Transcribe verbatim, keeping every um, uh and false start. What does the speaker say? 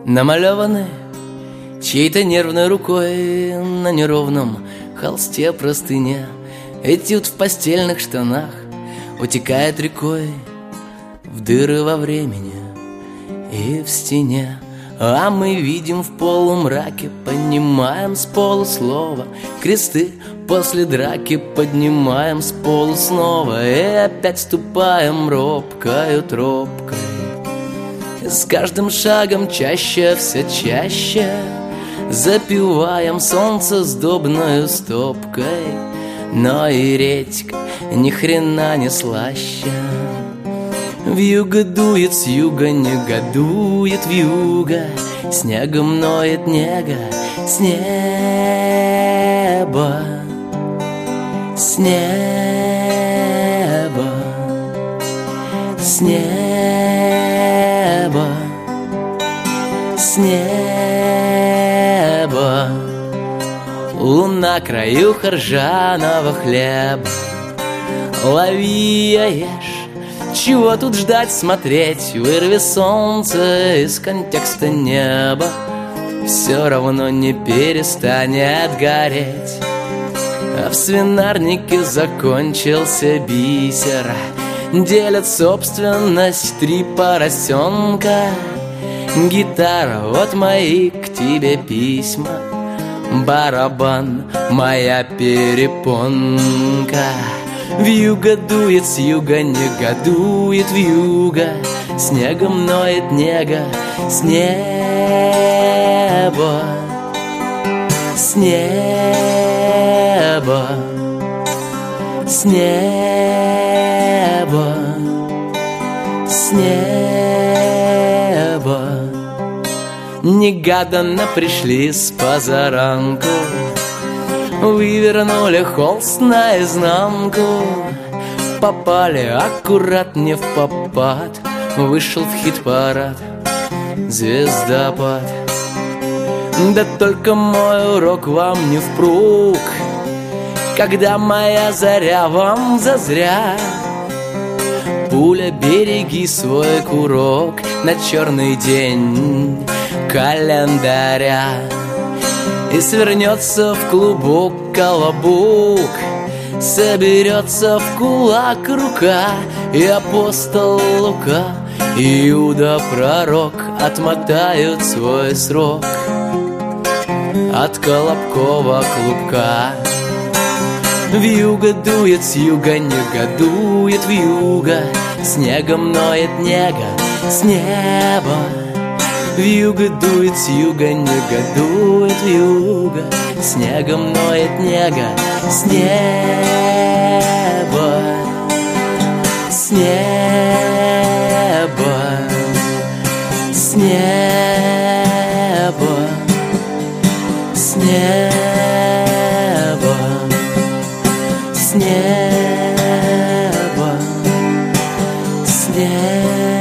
намалеваны чьей-то нервной рукой на неровном холсте простыня. Этюд в постельных штанах утекает рекой в дыры во времени и в стене. А мы видим в полумраке, понимаем с полуслова кресты после драки, поднимаем с полу снова и опять ступаем робкою тропкой. И с каждым шагом чаще, все чаще запиваем солнце сдобною стопкой. Но и редька ни хрена не слаще. Вьюга дует с юга, негодует вьюга, снегом ноет нега с неба, с неба, с неба, с неба. Луна краюха ржаного хлеба. Лови, я ешь. Чего тут ждать, смотреть? Вырви солнце из контекста неба, все равно не перестанет гореть. А в свинарнике закончился бисер. Делят собственность три поросенка. Гитара, вот мои к тебе письма. Барабан, моя перепонка. Вьюга дует с юга, негодует вьюга, снегом ноет нега с неба, с неба, с неба, с неба. Негаданно пришли с позаранку, вывернули холст наизнанку, попали аккурат не в попад. Вышел в хит-парад звездопад. Да только мой урок вам не впруг, когда моя заря вам зазря. Пуля, береги свой курок на черный день календаря. И свернется в клубок колобок, соберется в кулак рука, и апостол Лука, и Иуда пророк отмотают свой срок от колобкова клубка. Вьюга дует с юга, негодует вьюга, снегом ноет нега с неба. Вьюга дует с юга, негодует вьюга, снегом ноет нега с неба, с неба, с неба, с неба, с неба, с неба.